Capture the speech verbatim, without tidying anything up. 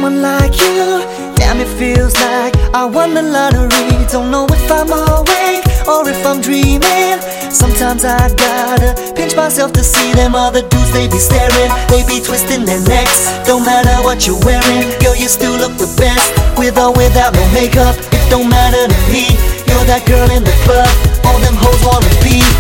someone like you. Damn, it feels like I won the lottery. Don't know if I'm awake or if I'm dreaming. Sometimes I gotta pinch myself to see them other dudes. They be staring, they be twisting their necks. Don't matter what you're wearing, girl, you still look the best. With or without no makeup, it don't matter to me. You're that girl in the club all them hoes wanna be.